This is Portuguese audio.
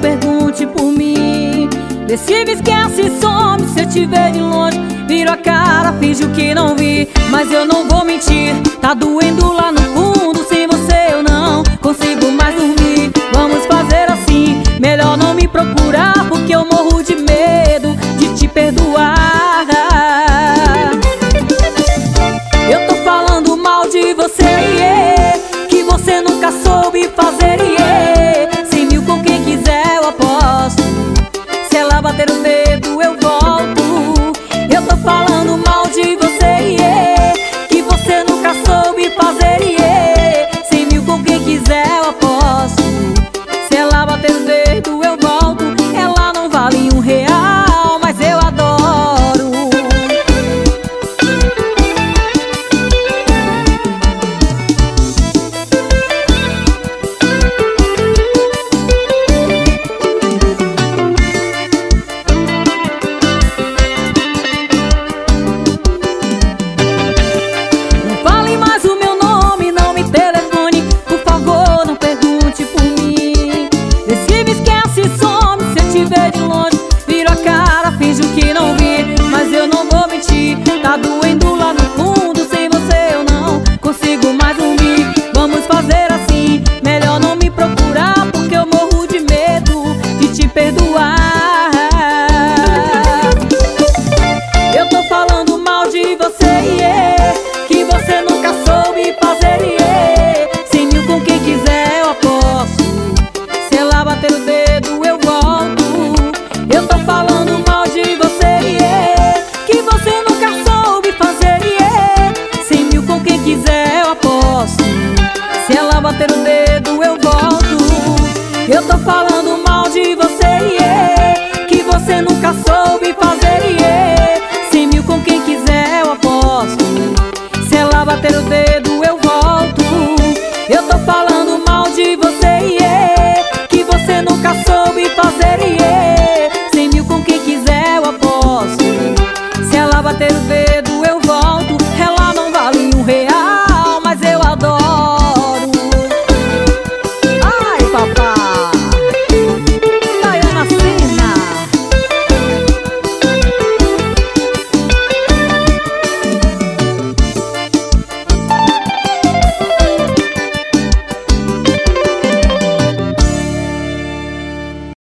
pergunte por mim. Vê se me esquece e some, se eu te ver de longe viro a cara, finjo que não vi. Mas eu não vou mentir, tá doendo lá no fundo. Sem você eu não consigo mais dormir. Vamos fazer assim, melhor não me procurar, porque eu morro de medo de te perdoar. Eu tô falando mal de você, yeah, que você nunca soube fazer, yeah. 100 mil com quem quiser eu aposto, se ela bater o dedo eu volto. Eu tô falando mal de você, yeah, que você nunca soube fazer, yeah. 100 mil com quem quiser eu aposto, se ela bater o dedo eu volto. Ela não vale R$1, mas eu adoro. Não fale mais o meu nome, não me telefone, por favor, não pergunte por mim. Vê se me esquece e some, se eu te ver de longe viro a cara, finjo que não vi. Mas eu não vou mentir,